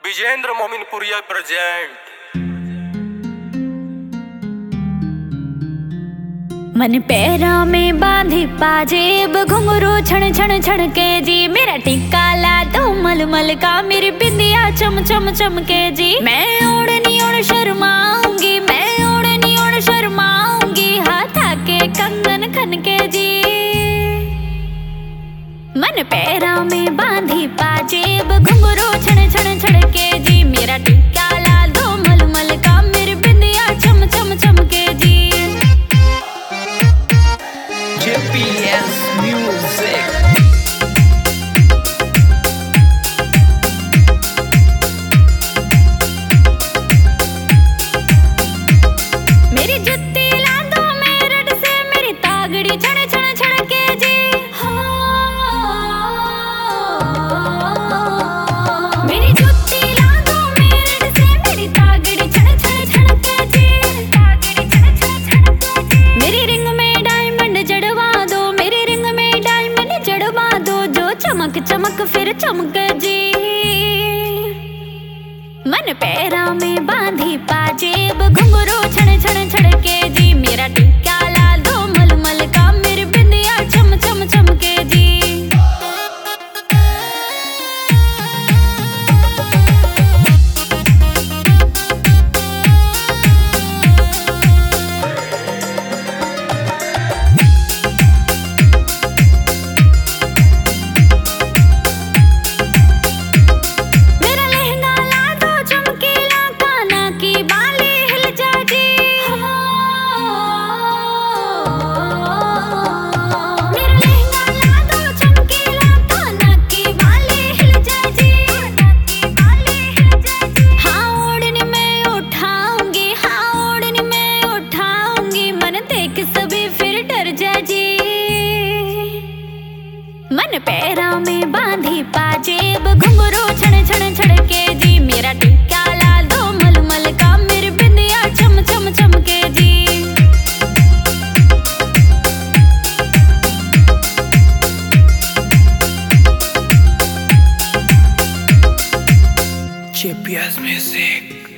Vijendra Mominpuria present. मन पैरा में बांधी पाजेब घुंघरू छण छण छण के जी। मेरा टिक्का ला दो मलमल का, मेरी बिंदिया चम चम चमके जी। मैं ओढ़नी ओढ़ शर्माऊंगी, मैं ओढ़नी ओढ़ शर्माऊंगी, हाथ आके कंगन खन के जी। मन पैरा में बांधी पाजेब घुंघरू छण छण छण के जी। मेरा टिक्का ला दो मलमल का, मेरी बिंदिया चम चम चमके जी। JPS Music। मेरी जुत्ती ला दो मेरठ से, मेरी तागड़ी छण छण छण के जी। मेरी जुत्ती ला दो मेरठ से, मेरी तागड़ी छण छण छण के जी। तागड़ी छण छण छण के जी। मेरी रिंग में डायमंड जड़वा दो, मेरी रिंग में डायमंड जड़वा दो, जो चमक चमक फिर चमके जी। मन पैरा में बांधी पाजेब घुंघरू छण छण छण के जी। मेरा टिक्का ला दो मलमल का, मेरी बिंदिया चम चम चमके जी। मेरा लहंगा ला दो चमकीला, काना की बाली हिल जा जी। मेरा लहंगा ला दो चमकीला, काना की बाली हिल जा जी। हाँ ओढ़नी में उठाऊंगी, हाँ ओढ़नी में उठाऊंगी, मन देख सभी फिर डर जा जी। मन पैरा में बांधी पाजेब घुंघरू छण छण छण के जी। मेरा टिक्का ला दो मलमल का, मेरी बिंदिया चम चम चमके जी। JPS Music।